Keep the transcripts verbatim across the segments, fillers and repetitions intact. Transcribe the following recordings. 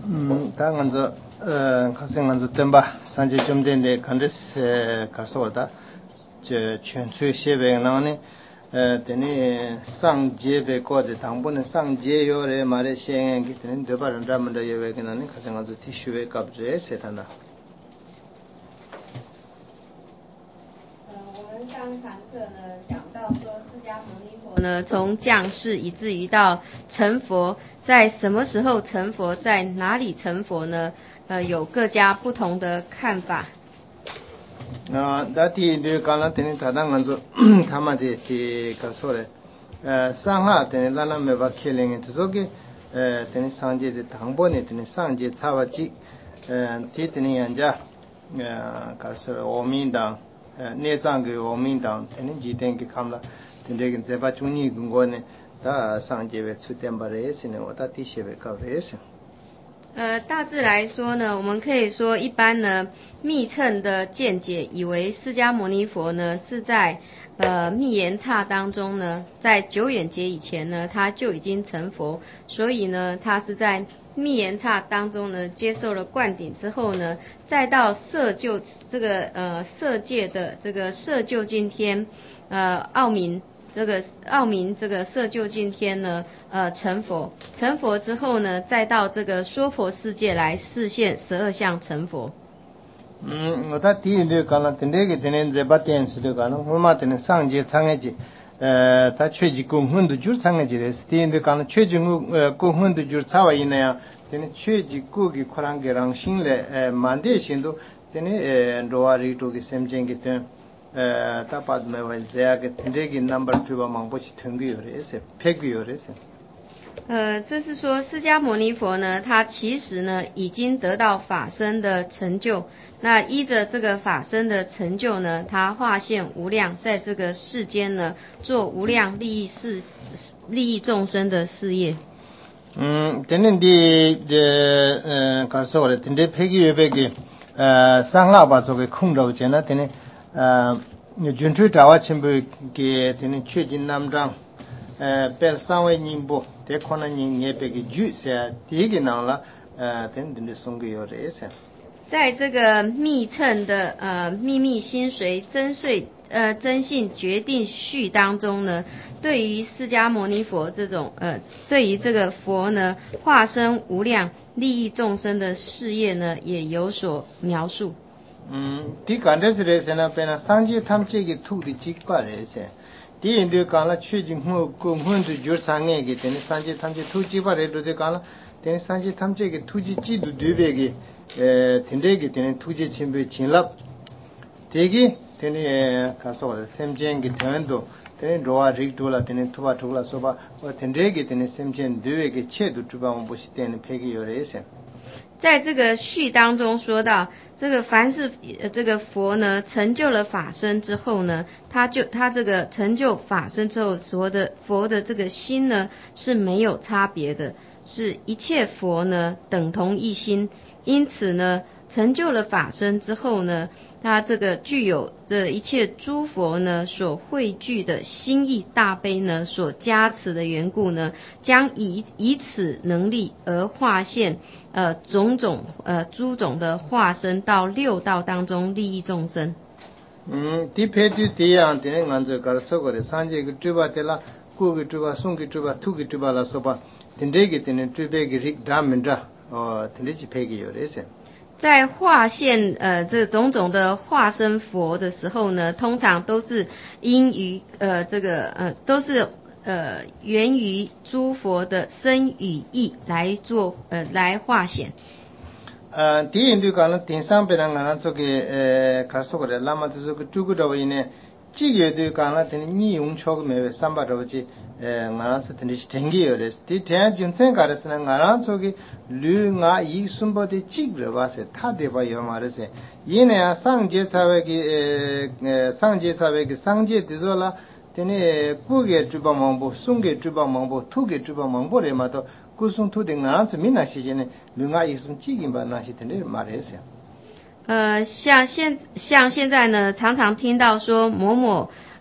음, 당연히 어, 학생한테 덤바 산지 좀 된데 간데스 가서다 저 전투 시에 나오네 에 되니 상제베 거데 당분은 상제요래 말에 시행이 되는 되바른 라면도 예외기는 학생한테 티슈에 갑주에 세타나 上堂课呢讲到说释迦牟尼佛呢从降世以至于到成佛，在什么时候成佛，在哪里成佛呢？呃，有各家不同的看法。 啊，那第对刚才等于他当安做他们的去告诉嘞，呃，上下等于拉拉没把开灵的，这个呃等于上节的唐波呢，等于上节差不多，呃，提等于人家呃告诉我们党。内脏给我们党，肯定几天给看了，等这个再把中医跟过呢，他上节为出点把热些呢，我他底下为搞热些。 呃，大致来说呢，我们可以说，一般呢，密乘的见解以为释迦牟尼佛呢是在呃密言刹当中呢，在久远劫以前呢，他就已经成佛，所以呢，他是在密言刹当中呢接受了灌顶之后呢，再到色就这个呃色界的这个色究竟天呃奥明。这个奥明这个色究竟天呢，呃，成佛，成佛之后呢，再到这个娑婆世界来示现十二相成佛。 嗯，我他第一个讲了，今天个今天在把电视的讲了，我嘛今天上节参个节，呃，他确实共混的就是参个节的，第一个讲了确实我呃共混的就是差不多那样，今天确实过个可能个让心嘞，呃，满地心都，今天呃，罗瓦里头个三千个点。呃，大把没问这个这个 number 对吧？忙不起，通过有的是，配过有的是。 呃，这是说释迦牟尼佛呢，他其实呢已经得到法身的成就。那依着这个法身的成就呢，他化现无量，在这个世间呢做无量利益事、利益众生的事业。 嗯，今天的的呃，告诉我的，今天配过有配过，呃，上喇叭做个空头钱呢，今天。呃，军队打完全部给他们确定南张，呃，别三位人不，这可能人也别个住些，第一个难了，呃，等等的送给有这些。 在这个密乘的呃秘密心随真遂呃真性决定序当中呢，对于释迦牟尼佛这种呃，对于这个佛呢化身无量利益众生的事业呢，也有所描述。 嗯，第刚才是来说呢，本来上节他们这个土的几个来说，第一就讲了，确实我共混的就是三个个，等于上节他们这土几个来都就讲了，等于上节他们这个土几几度对别个，呃，等这个等于土几全部清了，这个等于看说的三千个程度，等于罗啊热多了，等于土把土了说吧，我等这个等于三千对个切度主把我们不是等于配个有来些。 在这个序当中说到，这个凡是呃这个佛呢成就了法身之后呢，他就他这个成就法身之后所的佛的这个心呢是没有差别的，是一切佛呢等同一心，因此呢成就了法身之后呢，他这个具有的一切诸佛呢所汇聚的心意大悲呢所加持的缘故呢，将以以此能力而化现呃种种呃诸种的化身到六道当中利益众生。 嗯，第排第第样的按照搞说过的，三节个猪巴的啦，过个猪巴，送个猪巴，吐个猪巴啦，说吧，等这个等于猪排个是大门着，哦，等这去排个有的是。 在化现呃这种种的化身佛的时候呢，通常都是因于呃这个呃都是呃源于诸佛的身语意来做呃来化显。 呃，第一就讲了，顶上边人俺做个呃，看说过的，那么就是个诸个道位呢，这个就讲了，等于你用超个没有三百多去，呃，俺是等于是天气有的，第天就真搞的是呢，俺做个绿俺一顺波的几个吧是，他的吧有嘛的是，因呢上节才会个呃呃上节才会个上节的说了，等于过个珠宝忙不，送个珠宝忙不，吐个珠宝忙不的嘛都。古松土的俺是闽南时间呢，另外一种基因吧，那些的那马来西亚。 呃，像现像现在呢，常常听到说某某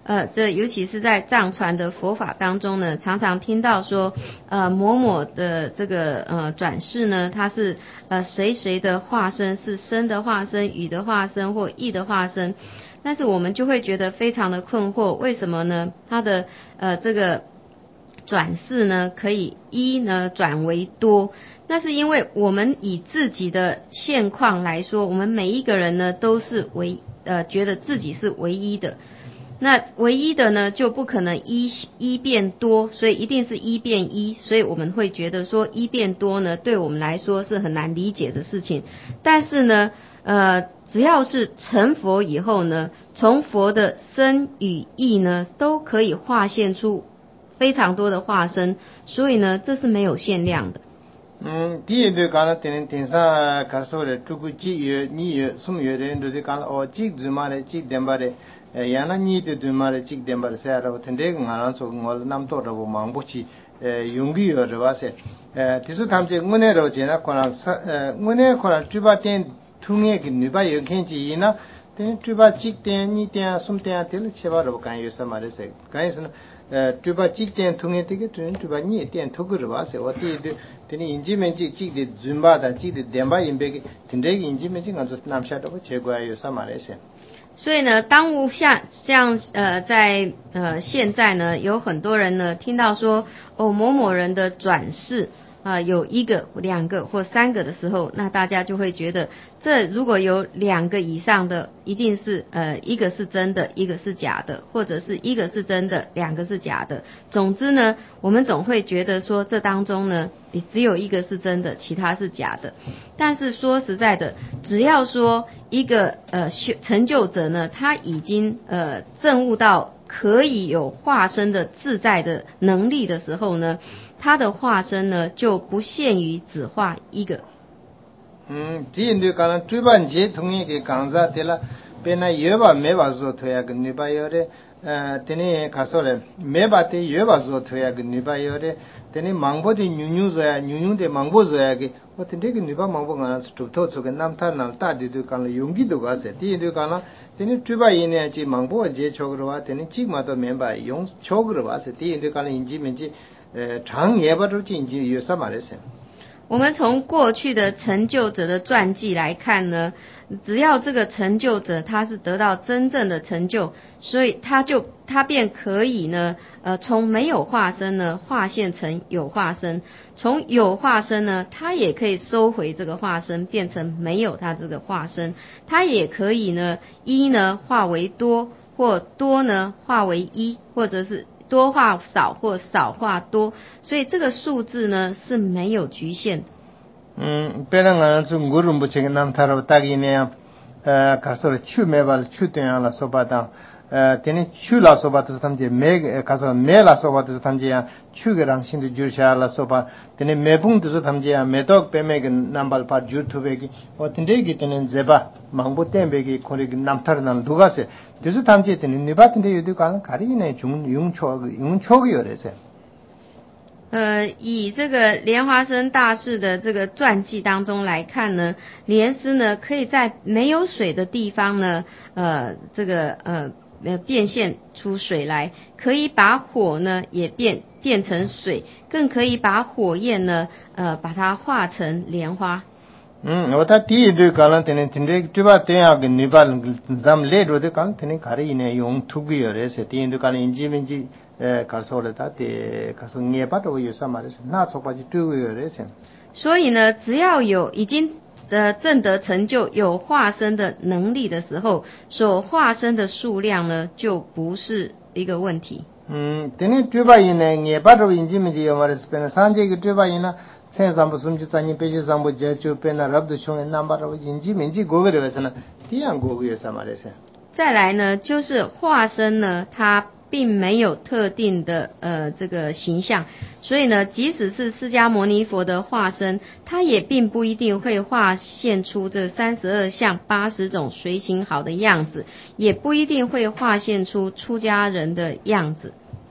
呃，这尤其是在藏传的佛法当中呢，常常听到说，呃，某某的这个呃转世呢，他是呃谁谁的化身，是生的化身、语的化身或意的化身，但是我们就会觉得非常的困惑，为什么呢？他的呃这个转世呢，可以一呢转为多？那是因为我们以自己的现况来说，我们每一个人呢都是唯呃觉得自己是唯一的。那唯一的呢，就不可能一一变多，所以一定是一变一，所以我们会觉得说一变多呢，对我们来说是很难理解的事情。但是呢，呃，只要是成佛以后呢，从佛的身语意呢，都可以化现出非常多的化身，所以呢，这是没有限量的。 嗯，第一对讲了，天天上看说的，这个几月、二月、三月人都是讲了哦，几怎么的，几点吧的，呃，原来你的怎么的，几点吧的，现在我听这个俺说我那么多的我忙不起，呃，用具有的话是，呃，就是他们这我那时候呢，可能是呃，我那可能嘴巴点通业个女把有看见呢，但嘴巴几点、二点、三点，对了，七八的我感觉什么的是，感觉是呢。呃，对吧？几点通业这个准对吧？你点通过的话是，我第一对，等你引进面积几的准吧的，几的点吧引别个，听这个引进面积俺说南下的我结果有什么来些？ 所以呢，当无像像呃在呃现在呢，有很多人呢听到说哦某某人的转世啊、呃、有一个、两个或三个的时候，那大家就会觉得这如果有两个以上的，一定是呃一个是真的，一个是假的，或者是一个是真的，两个是假的。总之呢，我们总会觉得说这当中呢，只有一个是真的，其他是假的。但是说实在的，只要说一个呃成就者呢，他已经呃证悟到可以有化身的自在的能力的时候呢，他的化身呢就不限于只化一个。 嗯，第一对讲了，嘴巴接通业个讲啥的了，别那有吧没吧说推啊个女把有的，呃，等你看说了，没吧的有吧说推啊个女把有的，等你忙不的牛牛说呀，牛牛的忙不说呀个，我等这个女把忙不干，出头出个南他南大的都讲了，用气都讲是，第一对讲了，等你嘴巴一呢，就忙不接巧个话，等你起码都明白用巧个话是，第一对讲了，引起面积，呃，长也不都进去有什么的事？ 我们从过去的成就者的传记来看呢，只要这个成就者他是得到真正的成就，所以他就他便可以呢，呃，从没有化身呢化现成有化身，从有化身呢，他也可以收回这个化身，变成没有他这个化身，他也可以呢一呢化为多，或多呢化为一，或者是多化少或少化多，所以这个数字呢是没有局限的。 嗯，别人俺从古人不吃个南塔罗大概呢，呃，卡说了去没吧，去对样了说吧当，呃，等你去了说吧，就是他们这没卡说没了说吧，就是他们这样去个让心的就下了说吧，等你没碰就是他们这样没到别没个南巴把就突别个，我等这个等你这吧，忙不点别个可能个南塔罗南杜个是，就是他们这等你你把等这有的讲，卡里呢用用错个用错个有的是。 呃，以这个莲花生大士的这个传记当中来看呢，莲师呢可以在没有水的地方呢，呃，这个呃呃变现出水来，可以把火呢也变变成水，更可以把火焰呢，呃，把它化成莲花。 嗯，我他第一对讲了，等你听这对吧？这样跟你把咱们来着的讲，等你看的呢用土个有的是，第一对讲了，引进面积。呃，告诉了他的，告诉你把这个有什么的事，那做把就对有的事。 所以呢，只要有已经呃证得成就有化身的能力的时候，所化身的数量呢，就不是一个问题。 嗯，等你对吧？因呢，你把这个引进面积有嘛的是，变成三这个对吧？因呢，才三不甚至三年八十三不接就变成二不穷，那把这个引进面积过个的是呢，这样过个有什么的事？ 再来呢，就是化身呢，它并没有特定的呃这个形象，所以呢，即使是释迦牟尼佛的化身，它也并不一定会化现出这三十二相八十种随行好的样子，也不一定会化现出出家人的样子。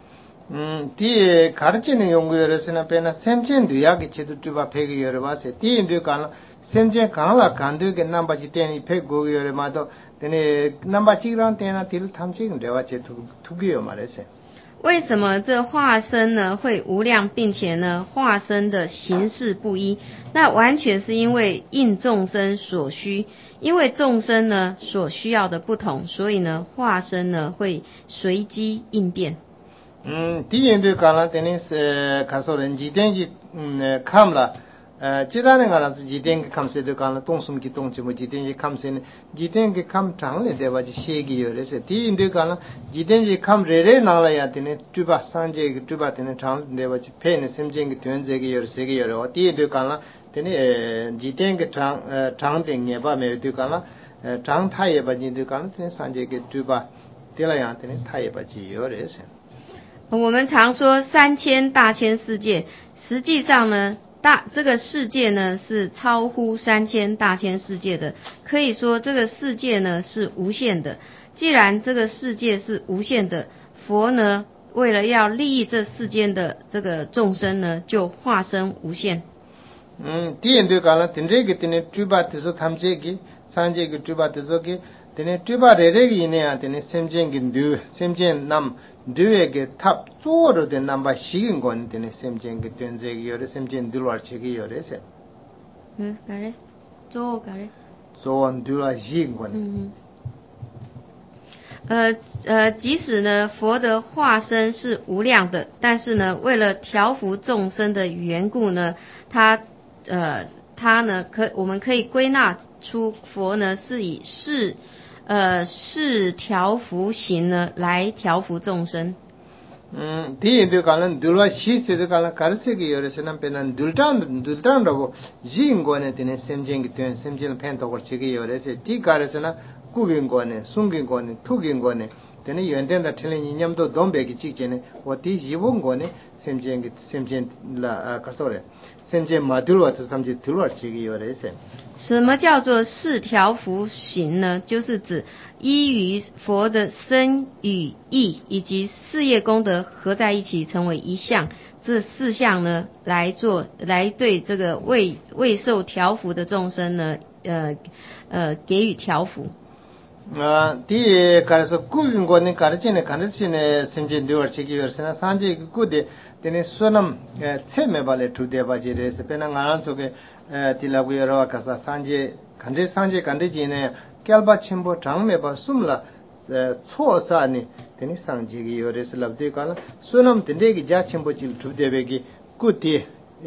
음, 뒤에 가르치는 연구열에서는 배나 샘첸 뒤야기 제도 두바 백이 열어봤어요. 뒤에 뒤가는 샘첸 강라 간두게 남바지 때니 백고 열어마도 되네 남바지랑 때나 뒤를 탐지는 대화 제도 두개요 말했어요. 为什么这化身呢会无量，并且呢化身的形式不一？那完全是因为应众生所需，因为众生呢所需要的不同，所以呢化身呢会随机应变。 음, 뒤에도 가나 되는스 가서는 지den지 음 감라 어 지단에 가라서 지den기 감세도 가나 동숨기 동지모 지den지 감세는 지den기 감 장래 대바지 시기열에서 뒤인도 가나 지den지 감 레레 나라야 되는 주바 산제 주바 되는 장 대바지 페는 심쟁기 된제기 열 세기 열 뒤에도 가나 되는 지den기 장 장땡에 바메도 가나 장 타에 바지도 가나 되는 산제기 주바 되라야 되는 타에 바지 열에서 我们常说三千大千世界，实际上呢，大这个世界呢是超乎三千大千世界的，可以说这个世界呢是无限的。既然这个世界是无限的，佛呢为了要利益这世间的这个众生呢，就化身无限。 嗯，第一对讲了，顶这个顶的主把就是他们这个，三这个主把就是个，顶的主把这这个呢啊，顶的三千个六，三千năm 두에게 탑 쪼로 된 남바 시긴 건 되네 샘쟁게 된제기 요래 샘쟁 둘월 체기 요래세 응 그래 쪼 그래 쪼원 둘월 시긴 건 嗯呃呃，即使呢佛的化身是无量的，但是呢为了调伏众生的缘故呢，他呃他呢可我们可以归纳出佛呢是以是。 呃，是调伏行呢，来调伏众生。 嗯，第一就讲了，对了，西西就讲了，卡尔斯基有的是那边呢，对当对当的不，人过呢，等于sem经个对sem经偏多过这个有的是，第卡尔是呢，古经过呢，宋经过呢，土经过呢，等于原点的听了你念到东北个之间呢，我第一文过呢sem经个sem经啦啊，卡说嘞。 什么叫做是调伏行呢？就是指依于佛的身语意以及事业功德合在一起成为一项，这四项呢来做来对这个未未受调伏的众生呢，呃呃给予调伏。 아, 뒤에 가서 구긴 거는 가르치네 가르치네 심진도어 지기열스나 산지 구데 되네 소남 체메발에 두데바지레스 페나 가난 속에 딜라구여와 가서 산지 간데 산지 간데지네 깰바 침보 장메바 숨라 초사니 되네 상지기 열에서 랍데 가나 소남 된데기 자 침보질 두데베기 구디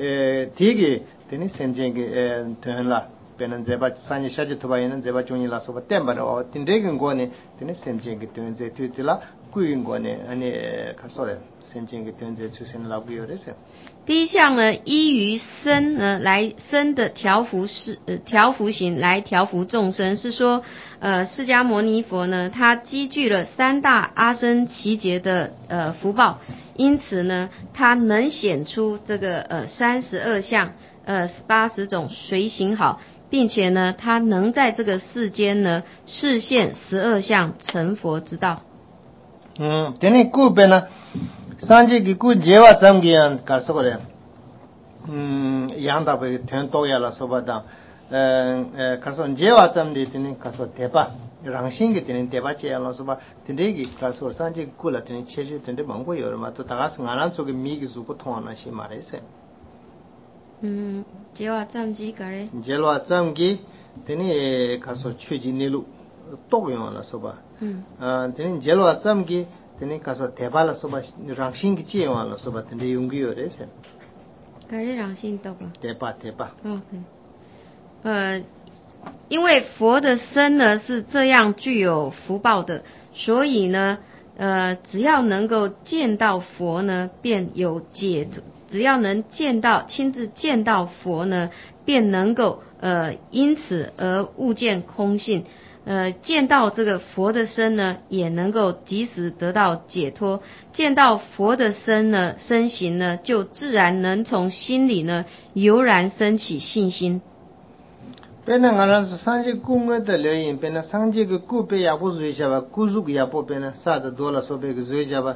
디기 되네 심진기 된라 पेनन जेबा सानि शाजे थबायन जेबा चोनि लासो बतेम्बर ओ तिनरेगन गोने तिने सेमजेंगे तुनजे तुतिला कुइन गोने अनि खसोरे सेमजेंगे तुनजे चुसेन लाबुयोरेसे 第一项呢，依于身呢来身的调伏是呃调伏行来调伏众生，是说呃释迦牟尼佛呢，他积聚了三大阿僧祇劫的呃福报，因此呢，他能显出这个呃三十二相呃八十种随行好。 并且呢，他能在这个世间呢示现十二相成佛之道。 嗯，等你古边呢，三界个古结瓦怎么样？搞什么嘞？嗯，杨大伯全多呀了，说不当。呃呃，搞什么结瓦怎么的？等你搞什么对吧？让心个等你对吧？这样了，说吧，等这个搞什么三界古了，等你切去等你蒙古有了嘛？都大家是俺那做个米个做不通那些嘛的噻。 嗯，结瓦藏基个嘞？ 结瓦藏基，等你看说确进内陆多用了是吧？嗯。啊，等你结瓦藏基，等你看说台巴了是吧？让新个接完了是吧？等你用个有的是。 个嘞让新多吧？ 台巴台巴。 OK。呃，因为佛的身呢是这样具有福报的，所以呢，呃，只要能够见到佛呢，便有解脱。 只要能见到、亲自见到佛呢，便能够呃因此而悟见空性，呃见到这个佛的身呢，也能够及时得到解脱。见到佛的身呢，身形呢，就自然能从心里呢油然升起信心。 बेना गाना सांजे कुंगे द लेइन बेना सांजे के कुपे या बो जुई जाबा कुजु या बो बेना साद दोला सोबे के जुई जाबा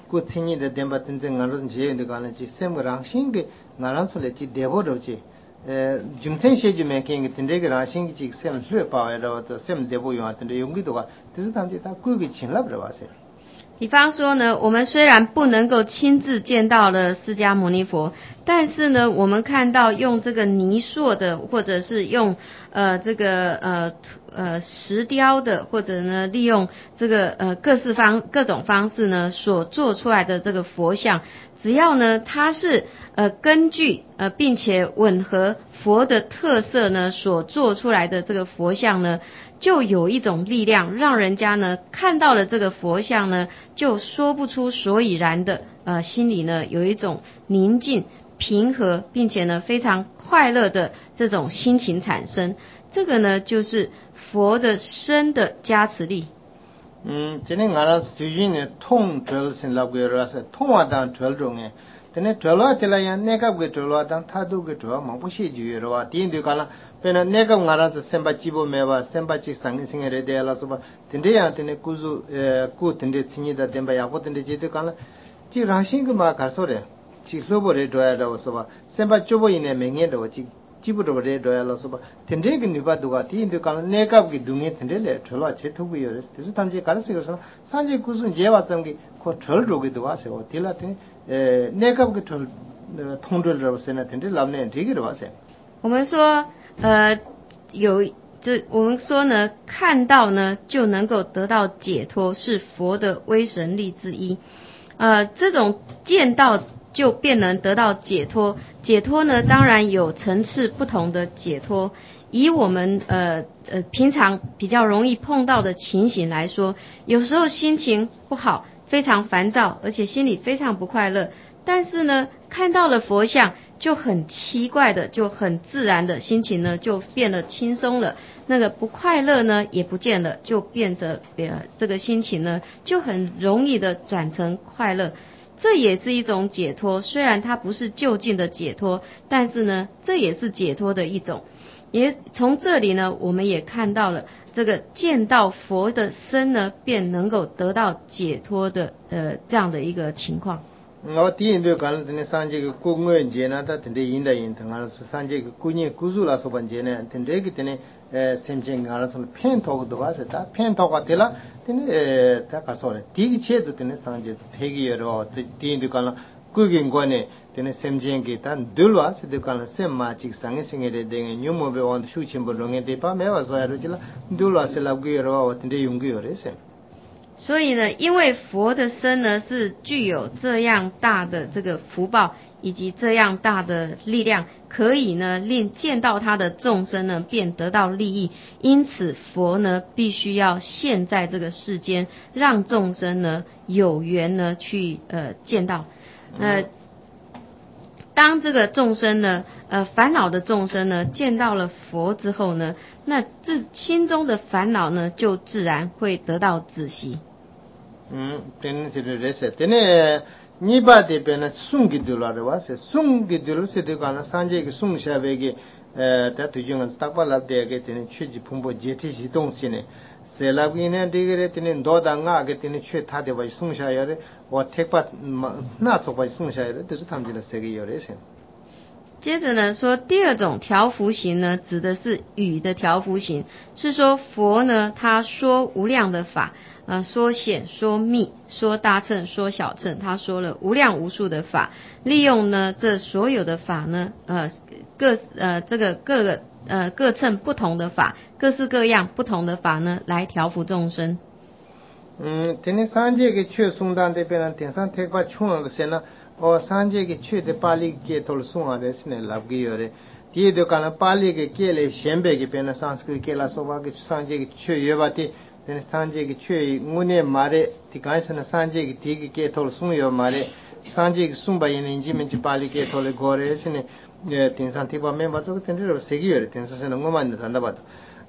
ku tsinyi de demba tinte ngaran je de kana ji sem rang sing ge ngaran sole ji debo ro ji eh jumten she ji me king tinte ge rang sing ji sem lue pa ya ro to sem debo yo tinte yong gi do ga tisu tam ji ta ku ge chin lab ro ba se。 比方说呢，我们虽然不能够亲自见到了释迦牟尼佛，但是呢，我们看到用这个泥塑的，或者是用呃这个呃呃石雕的，或者呢利用这个呃各式方各种方式呢所做出来的这个佛像，只要呢它是呃根据呃并且吻合佛的特色呢所做出来的这个佛像呢，就有一种力量，让人家呢看到了这个佛像呢，就说不出所以然的，呃，心里呢有一种宁静、平和，并且呢非常快乐的这种心情产生。这个呢就是佛的身的加持力。 嗯，今天俺们最近呢，通传是那个热是通话当传中哎，但是传了的来呀，那个个传了当他都个传，忙不些就有了，第一就讲了。pena neka ngara se semba chibo mewa semba chi sang sing re de la so ba tinde ya tinde kuzu ku tinde tsinyi da demba ya ko tinde je de kala chi rashing ma ka so re chi lobo re do ya da so ba semba chobo ine menge do chi chibo do re do ya la so ba tinde ge ni ba do ga ti inde kala neka gi dunge tinde le thola che thu bi yo re tisu tam je kala se ko so sanje kuzu je wa cham gi ko thol ro ge do wa se o tila tin neka gi thol thong do ro se na tinde lam ne ri gi do wa se 我们说，呃，有这我们说呢，看到呢就能够得到解脱，是佛的威神力之一。呃，这种见到就便能得到解脱，解脱呢当然有层次不同的解脱。以我们呃呃平常比较容易碰到的情形来说，有时候心情不好，非常烦躁，而且心里非常不快乐。但是呢，看到了佛像，就很奇怪的，就很自然的心情呢，就变得轻松了。那个不快乐呢，也不见了，就变得呃这个心情呢，就很容易的转成快乐。这也是一种解脱，虽然它不是就近的解脱，但是呢，这也是解脱的一种。也从这里呢，我们也看到了这个见到佛的身呢，便能够得到解脱的呃这样的一个情况。 我第一对讲的三这个公务员节呢，他真的应得应当啊，三这个过年过节啦，说半节呢，真的个真的呃，甚至啊，从偏头的话是他偏头话的啦，真的呃，他讲说的，第一切都真的三节配个有了，第一对讲了，过年过年真的甚至个他对了，是对讲了，什么这个三个星期的这个牛毛被往修钱不容易的，把没话说呀，就是了，对了是那个有了，真的用个有的是。 所以呢，因为佛的身呢是具有这样大的这个福报以及这样大的力量，可以呢令见到他的众生呢便得到利益，因此佛呢必须要现在这个世间，让众生呢有缘呢去呃见到。那、呃、当这个众生呢呃烦恼的众生呢见到了佛之后呢，那这心中的烦恼呢就自然会得到止息。 嗯，真是的，是，真的，你把这边呢送给丢了的话是送给丢了是这个呢，三节个送下来个，呃，他最近啊，大把老的个，真的去去碰碰这这些东西呢，是那个呢，这个呢，真的多大啊个，真的去他的话送下来的，我特把那做把送下来的，都是他们的这个有的是。 接着呢说第二种调伏行呢，指的是语的调伏行，是说佛呢他说无量的法，呃说显说密说大乘说小乘，他说了无量无数的法，利用呢这所有的法呢呃各呃这个各个呃各乘不同的法，各式各样不同的法呢来调伏众生。 嗯，今天三节个去送单这边呢，天上特把穷个些呢。और सांझे के छे ते पाली के थोड़ा सुना रे इसने लग गई और ये तो काला पाली के केले शेंबे के पेना संस्कृत केला सोवा के सांझे के छे ये बातें तेरे सांझे के छे मुने मारे तिकाय से न सांझे के ती के थोड़ा सुन यो मारे सांझे के सुनबा ये इंजी में पाली के थोड़े गोरे इसने तीन सांती बा में बातों के तेरे रो सेगी और तीन से न गुमान न था बात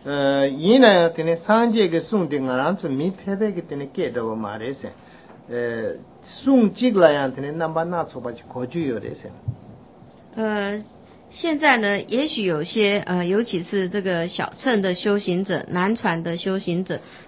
ये ना तेरे सांझे के सुन दिंगा राम तो मी फेबे के तेरे के दो मारे से 呃，送这个样子呢，那么那时候就可就有的是。 呃，现在呢，也许有些呃，尤其是这个小乘的修行者、南传的修行者，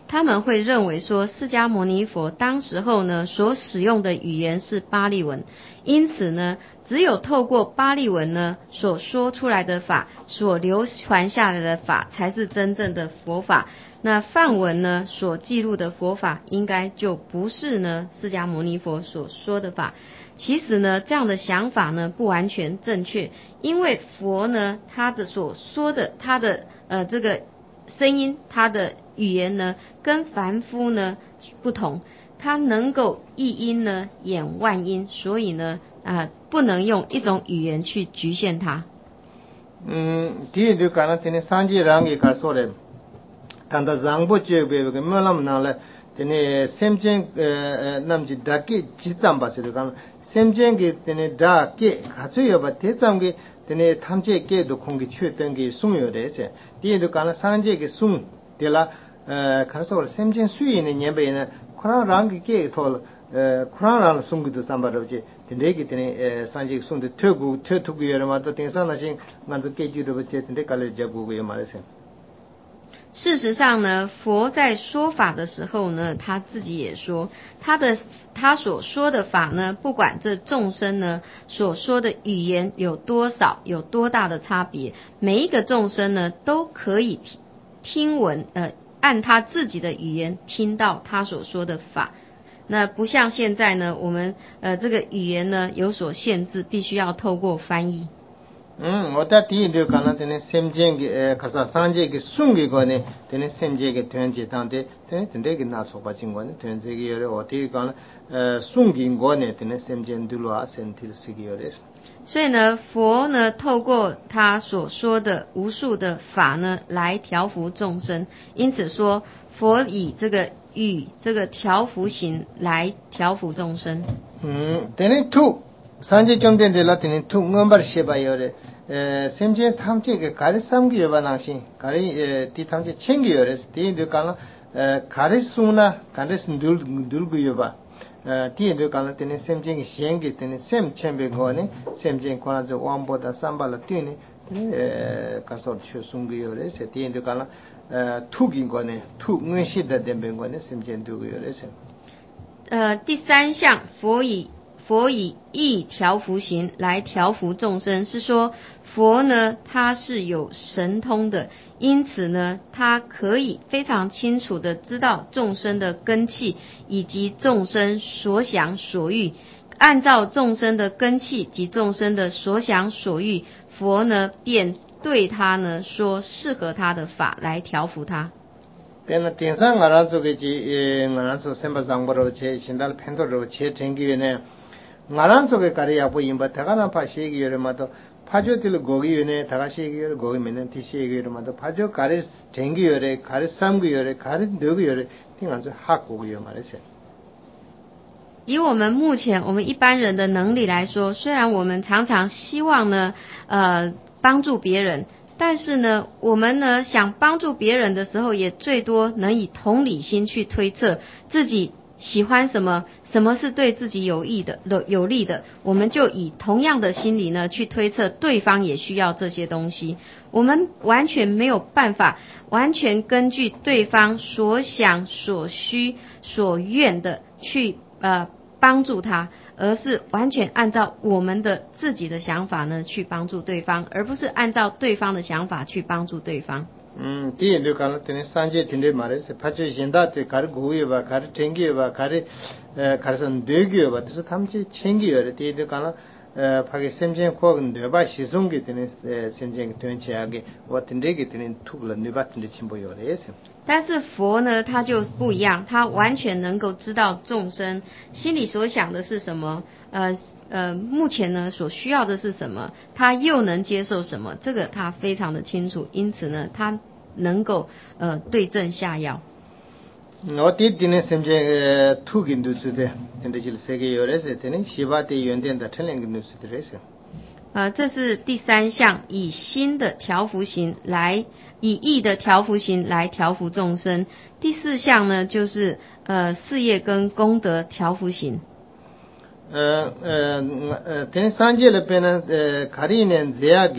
他们会认为说释迦牟尼佛当时候呢所使用的语言是巴利文，因此呢只有透过巴利文呢所说出来的法，所流传下来的法才是真正的佛法。那梵文呢所记录的佛法应该就不是呢释迦牟尼佛所说的法。其实呢这样的想法呢不完全正确，因为佛呢他的所说的他的呃这个声音，他的语言呢跟凡夫呢不同，他能够一音呢演万音，所以呢啊、呃、不能用一种语言去局限它。 嗯，第一就讲了，今天三季让给他说的，但他让不接别个没那么难了，今天三件呃呃那么就大概几张吧，是就讲三件给今天大概还是要把这张给今天他们这给都空给确定给送有的些，第一就讲了三件给送对了，呃，看说了三件水呢年辈呢，可能让给给头了。呃，可能让送给都三百多只，今天给今天呃三只送的特股特特股有了嘛？到顶上那些俺就给就的不接，今天搞了结果有嘛的些。 事实上呢，佛在说法的时候呢，他自己也说，他的他所说的法呢，不管这众生呢所说的语言有多少，有多大的差别，每一个众生呢都可以听听闻，呃，按他自己的语言听到他所说的法。那不像现在呢，我们呃这个语言呢有所限制，必须要透过翻译。 嗯，我在第一就讲了，等于三节个呃，可是三节个送给过呢，等于三节个团结当的，等于等这个拿出把经过呢，团结个有的我第一讲了，呃，送给过呢，等于三节对了啊，身体是个有的。 所以呢，佛呢透过他所说的无数的法呢，来调伏众生。因此说，佛以这个语这个调伏行来调伏众生。 嗯，等于吐，三节中间的了，等于吐，我们是吧有的。呃，三节他们这个咖喱三个月吧，那些咖喱呃，第他们这千个月的，第一就讲了，呃，咖喱送呢，咖喱是多多个月吧。呃，第一就讲了，等于三节个先给等于三千百个呢，三节可能就王八的三百了对呢，呃，可说去送个月的，是第一就讲了，呃，吐给个呢，吐我是的点百个呢，三千多个月的是。 呃，第三项，佛以佛以意调伏行来调伏众生，是说佛呢他是有神通的，因此呢他可以非常清楚的知道众生的根器以及众生所想所欲，按照众生的根器及众生的所想所欲，佛呢便对他呢说适合他的法来调伏他。 变了顶上我让做个几呃，我让做三百三百多切，现在偏多多切成个呢。我让做个咖喱也不赢吧，他个那怕些个月嘛都，怕就得了五个月呢，他个些个月五个月呢，第些个月嘛都，怕就咖喱成个月的，咖喱三个月的，咖喱六个月的，听俺说哈五个月嘛那些。 以我们目前我们一般人的能力来说，虽然我们常常希望呢，呃，帮助别人。但是呢，我们呢想帮助别人的时候，也最多能以同理心去推测自己喜欢什么，什么是对自己有益的、有利的，我们就以同样的心理呢去推测对方也需要这些东西。我们完全没有办法完全根据对方所想、所需、所愿的去呃帮助他。而是完全按照我们的自己的想法呢去帮助对方，而不是按照对方的想法去帮助对方。 嗯，第一就讲了，等于三节听的嘛的是，怕就现在的咖喱五个月吧，咖喱ten个月吧，咖喱呃咖喱是六个月吧，就是他们这千个月的，第一就讲了。呃，怕个三千块个对吧？西松给等于呃三千个短期个，我等这个等于吐了对吧？等这全部有的也是。 但是佛呢，他就不一样，他完全能够知道众生心里所想的是什么，呃呃，目前呢所需要的是什么，他又能接受什么，这个他非常的清楚，因此呢，他能够呃对症下药。 我第一呢，三千呃吐给都是的，等这就是这个有的是，等于西巴的原点的，成两个都是的是。 呃，这是第三项，以心的调伏行来，以意的调伏行来调伏众生。第四项呢，就是呃事业跟功德调伏行。 呃呃呃，等于三界里边呢，呃，卡里呢这样个，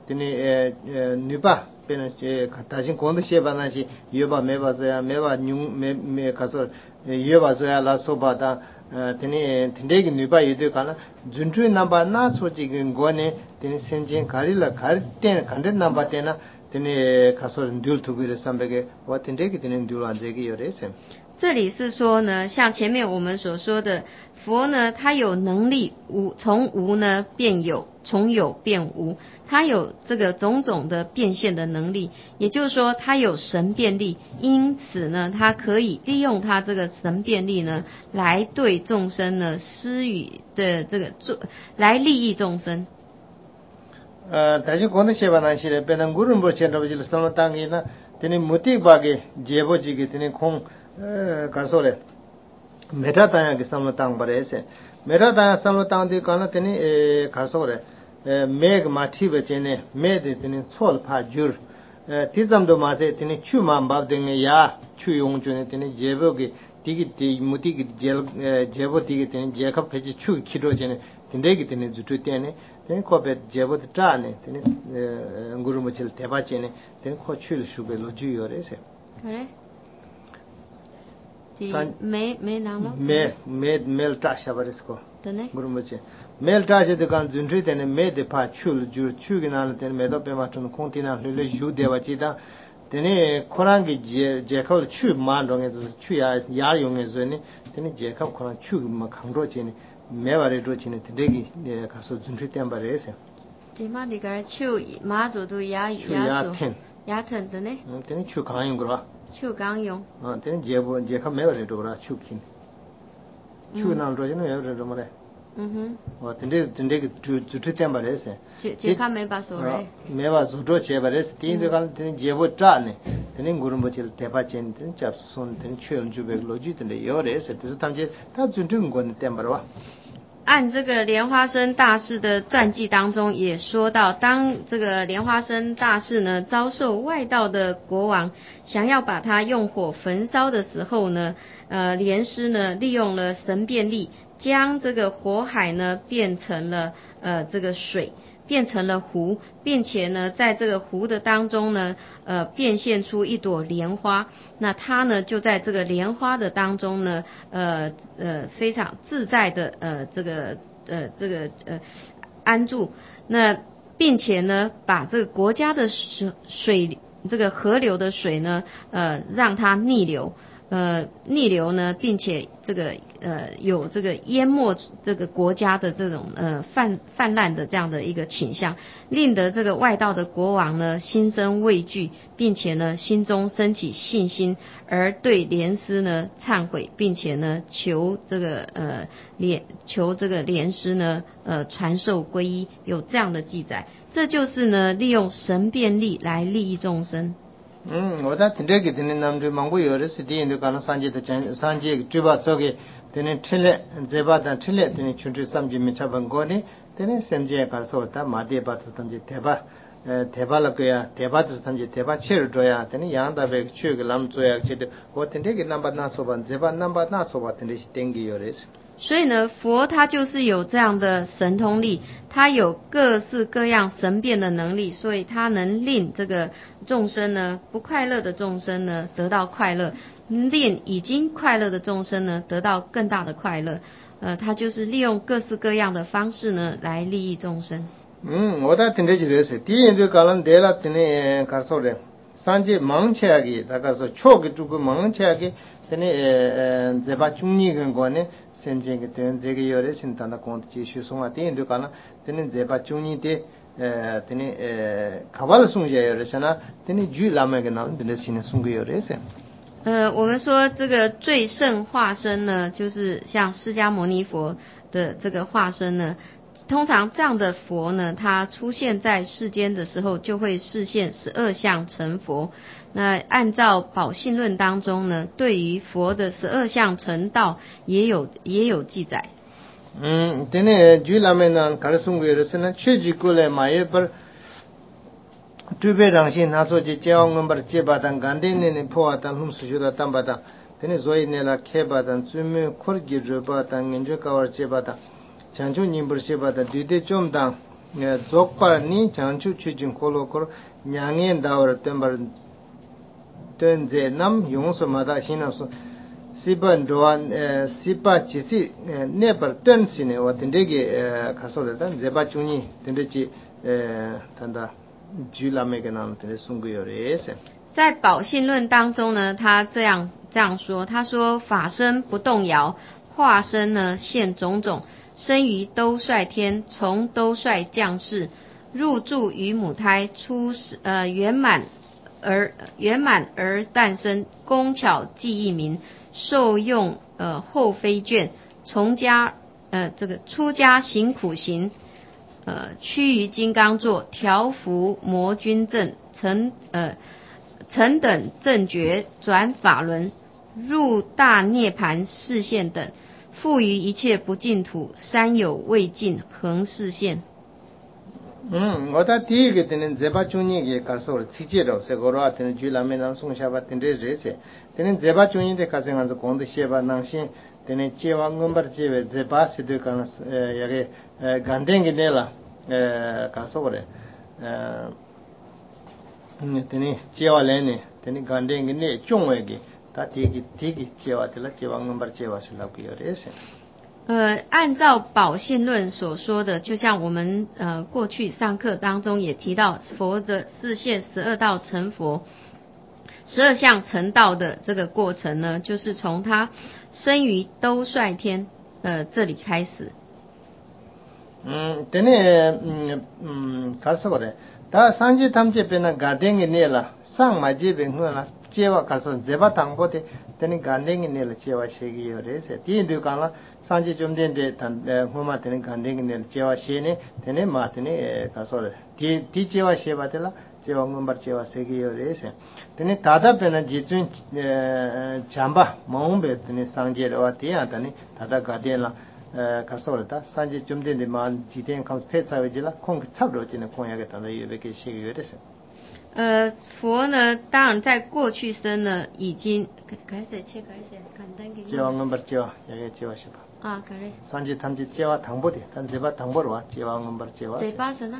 tene nupa pena tajin kondu sheba na shi yoba meba zoya meba nyung me me kaso yoba zoya la soba da tene tindegi nupa yedo kana juntu namba na soji ngone tene senjen karila kar ten kande namba tena tene kaso ndul tugire sambege wa tindegi tene ndul anjegi yorese。 这里是说呢，像前面我们所说的，佛呢，他有能力无从无呢变有，从有变无，他有这个种种的变现的能力，也就是说，他有神变力，因此呢，他可以利用他这个神变力呢，来对众生呢施予的这个做，来利益众生。 呃，但是讲的些吧，那些别人古人不见着不就是什么当个呢？等你目的把个结不几个，等你空。कर सोले मेरा ताया के सामने तांग बरे से मेरा ताया सामने तांग दे काना तेने कर सोले मेघ माठी बचे ने मे दे तेने छोल फा जुर तीजम दो मासे तेने चु मां बाप देंगे या चु योंग जो ने तेने जेबो के तिगी ति मुति के जेल जेबो तिगी तेने जेकप फेची चु खिरो जेने तिंदे के तेने जुटु तेने तेने कोबे जेबो ता ने तेने गुरु मचल तेबा चेने तेने खो चुल शुबे लोजु योरे से अरे मे मे नाम मे मे मेल टाशा बरिसको तने गुरु बच्चे मेल टाशे दुकान जुंट्री तेने मे दे पा चुल जुर चुगी नाल तेने मेदो पे माटन कोंती ना ले जु देवा चिदा तेने खोरांग की जे जेखल चु मान रोंगे चु या या योंगे जने तेने जेखल खोरांग चु म खंगरो चेने मेवारे दो चेने तेगी कासो जुंट्री तेंबारे से जेमा दिगा चु मा जो दो या या सो या थन तने तेने चु खांग ग्रो chu gang yong 아 되는 제보 제가 매월에 돌아 추킨 추나 로지는 매월에 돌아 음 어 근데 근데 그 주트 때문에서 제가 매바 소래 매바 주도 제바레스 띠인데 간 되는 제보 짜네 되는 구름 버칠 대바첸 되는 잡손 되는 최연 주백 로지던데 요래서 그래서 당제 다 준준 건 때문에 按这个莲花生大士的传记当中也说到，当这个莲花生大士呢遭受外道的国王想要把他用火焚烧的时候呢，呃，莲师呢利用了神变力，将这个火海呢变成了呃这个水。变成了湖，并且呢，在这个湖的当中呢，呃，变现出一朵莲花。那它呢，就在这个莲花的当中呢，呃呃，非常自在的呃这个呃这个呃安住。那并且呢，把这个国家的水水这个河流的水呢，呃，让它逆流。呃，逆流呢，并且这个呃有这个淹没这个国家的这种呃泛泛滥的这样的一个倾向，令得这个外道的国王呢心生畏惧，并且呢心中升起信心，而对莲师呢忏悔，并且呢求这个呃莲求这个莲师呢呃传授皈依，有这样的记载。这就是呢利用神变力来利益众生。 음, 오다 tinde기 되는 남들 망고 여르스 디인도 가는 산지도 산지 주바 속에 되는 틀레 제바다 틀레 되는 춘주 삼지 미차번 거니 되는 샘지에 가서 왔다 마디바도 던지 대바 대발거야 대바도 던지 대바 체를 줘야 되는 양다백 추역을 남줘야 제도 고 tinde기 넘버 나서반 제바 넘버 나서반 되는 땡기 여르스 所以呢，佛他就是有这样的神通力，他有各式各样神变的能力，所以他能令这个众生呢，不快乐的众生呢得到快乐，令已经快乐的众生呢得到更大的快乐。呃，他就是利用各式各样的方式呢来利益众生。 嗯，我da tinde jirese ti inde kalan dela tine karsore sanje mangcheagi da karso chogi tugu mangcheagi tine zeba chungni gone senjeng ten zege yore sintana kont chi shu songa ti inde kalan tine zeba chungni de tine kabal sungje yore sana tine ju lama ge nam tine sine sungu yore se 呃，我们说这个最胜化身呢，就是像释迦牟尼佛的这个化身呢。通常这样的佛呢，它出现在世间的时候，就会示现十二相成佛。那按照宝信论当中呢，对于佛的十二相成道也有也有记载。 嗯，这呢，就那么呢，卡拉松贵的是呢，确实过来买一本。주배랑시 나소지 제왕 넘버 제바단 간데네네 포와단 훔수주다 담바다 데네 조이네라 케바단 쯤에 코르기 르바단 인저카워 제바다 장주님버 제바다 뒤대 좀당 zokparni chanchu chujin kolo kolo nyangen dawar tembar tenze nam yongso mada hinaso siban doan sipa chisi nebar tensine wa tendege kasole dan zeba chuni tendechi tanda julame genam tende sunguyore 在宝信论当中呢，他这样这样说，他说法身不动摇，化身呢现种种，生于兜率天，从兜率降世，入住于母胎，出呃圆满而圆满而诞生，工巧技艺明，受用呃后非倦，从家呃这个出家行苦行，呃趋于金刚座，调伏魔君正，成呃。成等正觉转法轮，入大涅盘视线等，富于一切不净土，三有未尽恒视线。 嗯，我的第一个等这把中年嘅卡索，直接咯，是个罗等住拉面当送下巴等这这些，等这把中年的卡生安是讲的些吧，当先等接完我们这这把是对讲呃一个呃干定嘅呢啦，呃卡索的呃。teni chewa lene teni gandeng ne chongwege ta tigi tigi chewa tela chewa ngambar chewa silab yorese 呃，按照宝信论所说的，就像我们呃过去上课当中也提到，佛的示现十二道成佛、十二相成道的这个过程呢，就是从他生于兜率天呃这里开始。 嗯，teni嗯嗯，卡什么的？ 다 산지 탐제 베나 가댕이 내라 상 마지 뱅후나 제와 가서 제바 당보데 되는 가댕이 내라 제와 쉐기요 레세 디인도 가나 산지 좀 된데 단 후마 되는 가댕이 내라 제와 쉐네 되네 마트네 가서 디 디 제와 쉐바텔라 제와 넘버 제와 쉐기요 레세 되네 다다 베나 지춘 잠바 마음베 되네 상제와 디야다네 다다 가데라 가서다 산지 좀 된데 만 지된 감 페사웨지라 콩 차브로지는 공약에 단다 예베게 시기요데서 呃，佛呢，当然在过去生呢，已经开始切开始简单给。 제와 넘버 제와 예게 제와 시바 啊，可以。 산지 탐지 제와 당보데 단 제바 당보로 와 제와 넘버 제와 제바 선아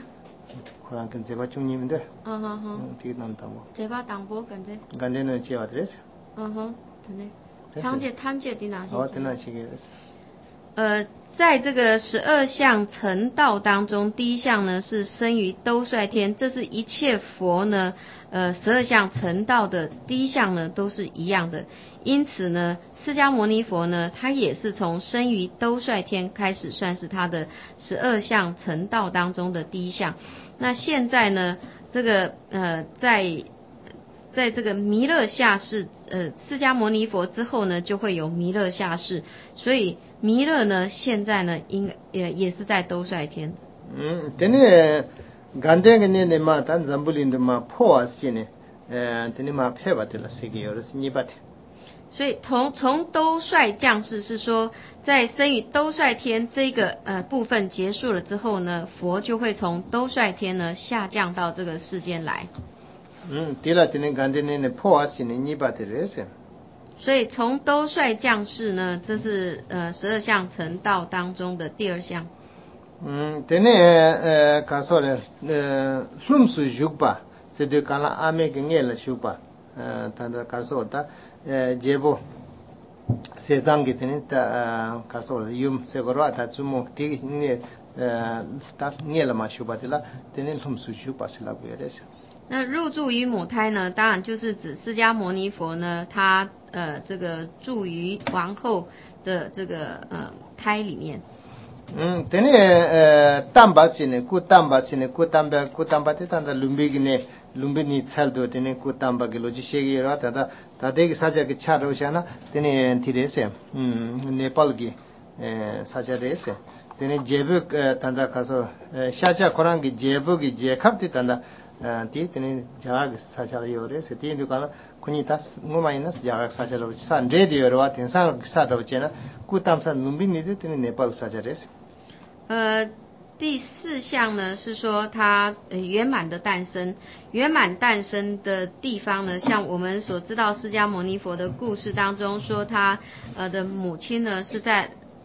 그냥 근 제바 중님인데 어 허 허 되게 난다고 제바 당보 간제 간데는 제와 드레스 어 허对 상제 탐제 디나 시 哦，等那些个。 呃，在这个十二相成道当中，第一项呢是生于兜率天，这是一切佛呢，呃，十二相成道的第一项呢都是一样的。因此呢，释迦牟尼佛呢，他也是从生于兜率天开始，算是他的十二相成道当中的第一项。那现在呢，这个呃，在在这个弥勒下世，呃，释迦牟尼佛之后呢，就会有弥勒下世，所以弥勒呢，现在呢，应也也是在兜率天。 嗯，等你干爹个年的嘛，但咱不领的嘛破啊些呢，呃，等你嘛配吧的了，谁个有的是你把的。 所以从从兜率降世是说，在生于兜率天这个呃部分结束了之后呢，佛就会从兜率天呢下降到这个世间来。 嗯，对了，等你干爹年的破啊些呢，你把的了是。 所以从兜率降世呢，这是呃十二相成道当中的第二项。 嗯，等你呃，卡说了，呃，lumsu jukba，这就讲了阿美个眼了 jukba，呃，他的卡说的，呃，结果，西藏给等你的呃，卡说了，用这个话他怎么第一你呃，他眼了嘛 jukba 的了，等你 lumsu jukba 是那个的是。 那入住于母胎呢，当然就是指释迦牟尼佛呢，他呃这个住于王后的这个呃胎里面。 嗯，等你呃蛋白质呢，固蛋白质呢，固蛋白固蛋白的，但是lumbi个呢，lumbi你菜多，等你固蛋白个逻辑写个了，但是但这个啥子个差多些呢？等你提的是，嗯，nepal个呃啥子的是，等你节部呃，但是卡说呃下家可能个节部个节卡的，但是 ती तने जाग साचाल योरे से ती दुकान कुनी तास मुमाइनस जाग साचाल सान रे दियो वा तिन सान साचाल चेना कुताम सान लुम्बी निदे तने नेपाल साचाल से 呃，第四项呢是说他呃圆满的诞生，圆满诞生的地方呢，像我们所知道释迦牟尼佛的故事当中说他呃的母亲呢是在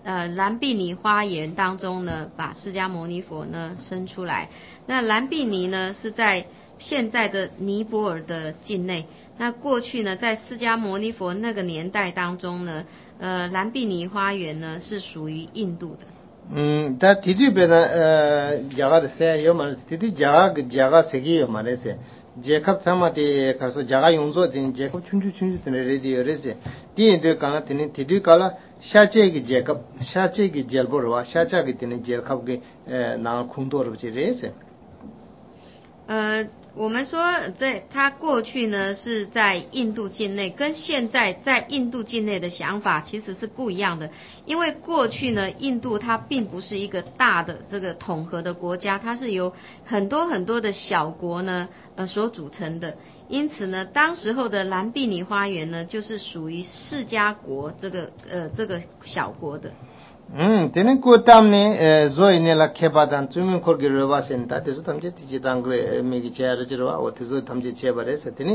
呃兰毕尼花园当中呢，把释迦牟尼佛呢生出来。那兰毕尼呢是在现在的尼泊尔的境内。那过去呢，在释迦牟尼佛那个年代当中呢，呃，兰毕尼花园呢是属于印度的。 嗯，但提提别呢，呃，家个的噻，有嘛？提提家个家个设计有嘛的噻？杰克他妈的，可是家个用作的，杰克春秋春秋的那里有的噻。第一对讲了，提提提提讲了，下这个杰克，下这个杰布罗，下这个提提杰克个呃，那空多的不是的噻。 呃，我们说在它过去呢是在印度境内，跟现在在印度境内的想法其实是不一样的。因为过去呢，印度它并不是一个大的这个统合的国家，它是由很多很多的小国呢呃所组成的。因此呢，当时候的兰毕尼花园呢，就是属于释迦国这个呃这个小国的。 嗯，तेने कोताम ने जो इन्हें लक्ष्य बादान चुमिंग खोल के रवा सेंटा तेज़ो तमजे तीजे तांगरे मेगी चेयर चरवा वो तेज़ो तमजे चेयर बरे से तेने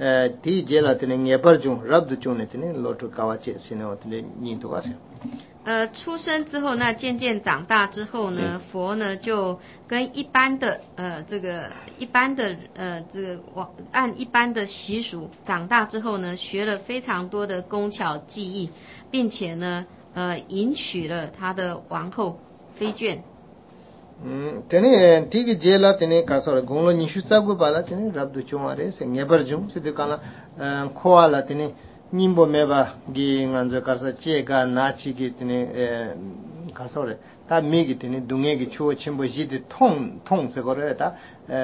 ती जेला तेने न्यापर जों रब दो जों ने तेने लोटो कावाचे सिने वो तेने नींदो वासे 呃，出生之后，那渐渐长大之后呢，佛呢就跟一般的呃这个一般的呃这个按一般的习俗，长大之后呢，学了非常多的工巧技艺，并且呢呃迎娶了他的王后妃眷。 嗯，तेने ठीक जेला तेने कासोर गोंगलो निशु चागु बाला तेने रब दो जों आरे से न्यापर जों से तो काला खोआला तेने निम्बो मेबा गी nganzo karsa chega nachi gi tene kasore ta megi tene dunge gi chuo chimbo jide tong tong se gore ta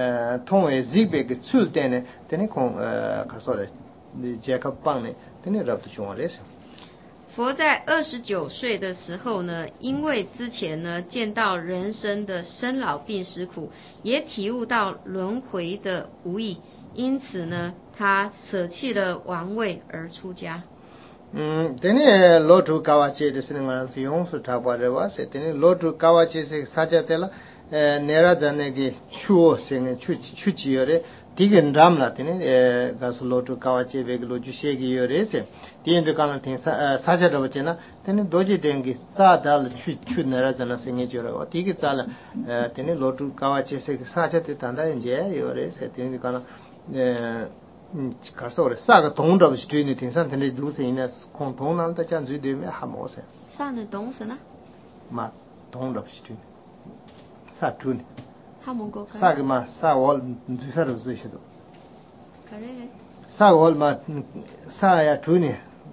tong e zibe gi chul tene tene kong kasore jacob pang ne tene rab tu chong res 佛在二十九岁的时候呢，因为之前呢见到人生的生老病死苦，也体悟到轮回的无益，因此呢，他舍弃了王位而出家。 嗯，तेने लोटू कावाचे देसने माना सियों सुठा पारे वासे तेने लोटू कावाचे से साजा तेला नेरा जाने के छुओ सेंगे छु छुची योरे दिगन रामला तेने गास लोटू कावाचे वेग लोजु शेगी योरे से तीन दुकान थे साजा दवचे ना तेने दोजे देंगे सा दाल छु छु नेरा जाना सेंगे जोरे वा तीके चाला तेने लोटू कावाचे से साजा ते तांदा इंजे योरे से तीन दुकान 가서 사가 동답 스트리니 팅산 텐데 루세이나 콘통난다 잔주 되면 하모세 사는 동서나 마 동답 스트리니 사투니 하모고 사가 마 사월 주사로 주시도 그래래 사월 마 사야 투니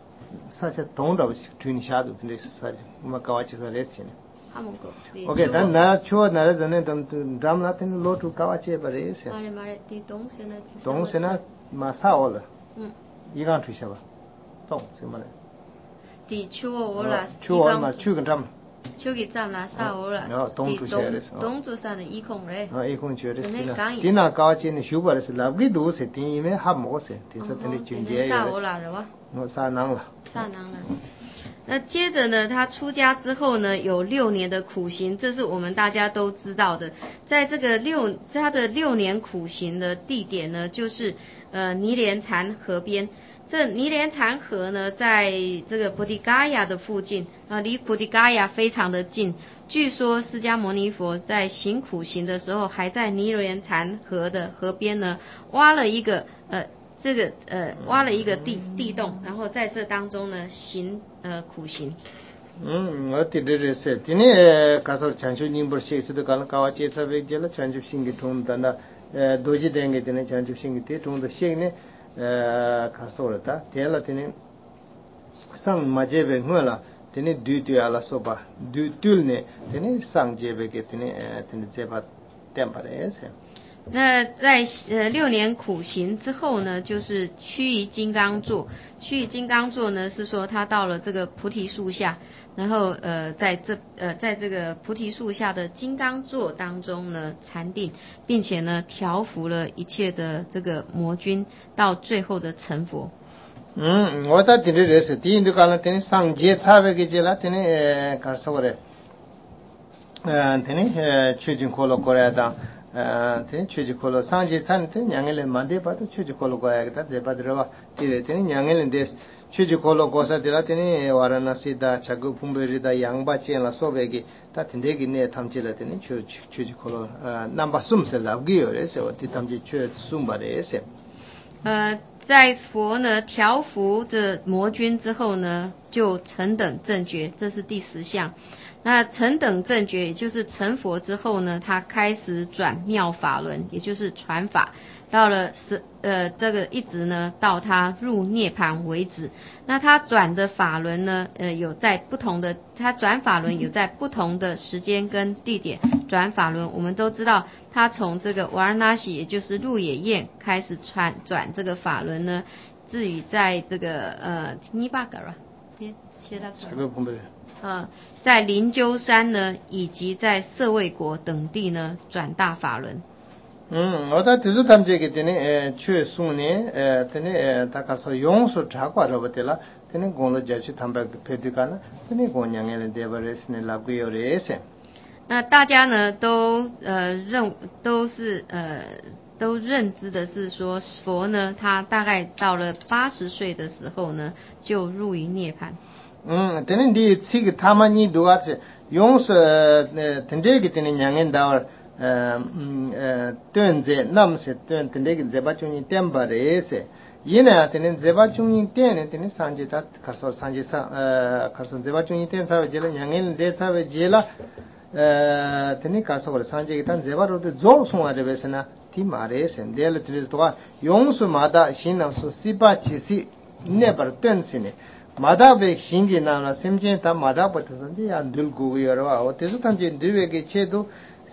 사자 동답 스트리니 샤도 텐데 사지 마 가와치서 레스네 하모고 오케이 난 나라 추어 나라 전에 좀 담라ten 로투 가와치 버레세 말에 말에 디 동서나 동서나 마사올 응 이강 주셔봐 동什么呢 디 추어올라 추어 마 추근 점 추기 잠라 사올라 어 동 주셔야래서 동 주사는 이콩래 어 이콩 주셔야래서 디나 가와치는 슈버레서 라브기 도세 디메 하모세 디서텐데 준비해 사올라와 뭐 사낭라 사낭라 那接着呢，他出家之后呢，有六年的苦行，这是我们大家都知道的。在这个六他的六年苦行的地点呢，就是呃尼连禅河边。这尼连禅河呢，在这个菩提伽亚的附近啊，离菩提伽亚非常的近。据说释迦牟尼佛在行苦行的时候，还在尼连禅河的河边呢，挖了一个呃。这个呃挖了一个地地洞，然后在这当中呢行呃苦行。 嗯，我听的是，今年卡索chanchu nimbo she se de kan kawa che sa ve jela chanchu singi thon dana doji denge tene chanchu singi te thon de she ne ka so ta tela tene sang maje ve ngala tene du tu ala soba du tul ne tene sang je ve ke tene tene je ba tempare se 那在呃六年苦行之后呢，就是须臾金刚座。须臾金刚座呢，是说他到了这个菩提树下，然后呃在这呃在这个菩提树下的金刚座当中呢禅定，并且呢调伏了一切的这个魔君，到最后的成佛。 嗯，我在听的是，第一个讲了，听上节差别个节了，听呃，看什么嘞？呃，听呃，最近过了过来的。 어 되는 최지콜로 상제 찬테 냥엘레 만데 봐도 최지콜로 가야겠다 제바들어와 이래 되는 냥엘인데 최지콜로 고사들아 되니 와라나시다 자구 품베리다 양바치엔라 소베기 다 된대기네 탐질라 되는 최지콜로 넘버 숨셀라기요레서 어디 탐지 최 숨바레세 呃，在佛呢调伏这魔君之后呢，就成等正觉，这是第十项。那成等正觉，也就是成佛之后呢，他开始转妙法轮，也就是传法，到了十呃这个一直呢到他入涅槃为止。那他转的法轮呢，呃有在不同的，他转法轮有在不同的时间跟地点转法轮。我们都知道，他从这个瓦尔纳西，也就是鹿野苑开始转转这个法轮呢，至于在这个呃尼巴嘎拉，别写到这。呃，在灵鹫山呢，以及在舍卫国等地呢，转大法轮。 嗯，我在第四堂这个的呢，呃，去送呢，呃，的呢，呃，大概说用手查过了不得了，的呢，公路就去他们配对干了，的呢，公娘人对不对？是呢，拉贵有的些。 那大家呢，都呃认都是呃都认知的是说，佛呢，他大概到了八十岁的时候呢，就入于涅槃。 嗯，等你这个他们你多少次用是呃，等这个等你两人到呃嗯呃，对这那么是对等这个这把中你点把的是，因呢等你这把中你点呢，等你三节他开始三节上呃，开始这把中你点稍微接了两人点稍微接了，呃，等你开始我的三节但这把都是做送啊这边是呢，提马的是，点了等你多用是马达新呢是十八七十那把对是呢。마다 백 신기 나나 셈제 다 마다 버튼데 안 들고 여러와 어때서 탐제 되게 체도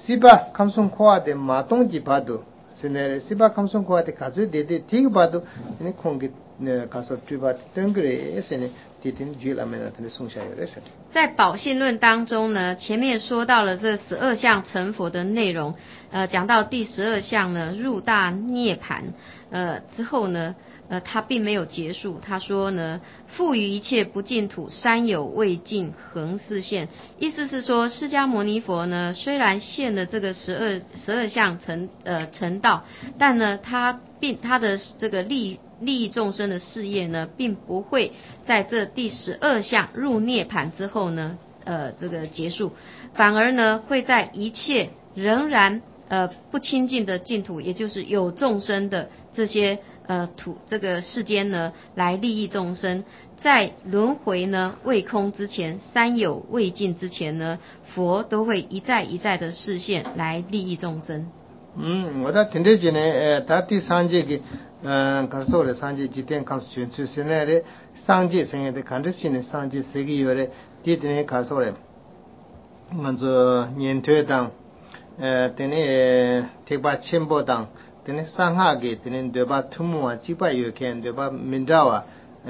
시바 감송 코아데 마동지 봐도 세네레 시바 감송 코아데 가져 되데 되게 봐도 네 공기 가서 뒤바 땡그레 세네 디딘 줄라메나데 송샤요레세 在宝信论当中呢，前面说到了这十二项成佛的内容，呃，讲到第十二项呢，入大涅槃，呃之后呢。呃，他并没有结束。他说呢，赋予一切不净土，三有未尽，恒四现。意思是说，释迦牟尼佛呢，虽然现了这个十二十二项成呃成道，但呢，他并他的这个利利益众生的事业呢，并不会在这第十二项入涅槃之后呢，呃，这个结束，反而呢，会在一切仍然呃不清净的净土，也就是有众生的这些。呃，土这个世间呢，来利益众生，在轮回呢未空之前，三有未尽之前呢，佛都会一再一再的示现来利益众生。 嗯，我在听得见呢，呃，他第三节个，嗯，告诉我的三节几点开始全出现来的，三节生意的看得见的三节十个月的，第点告诉我的，我做年头当，呃，等你提拔千波当。tene sangha ge tene deba thumu wa chipa yu ken deba mindawa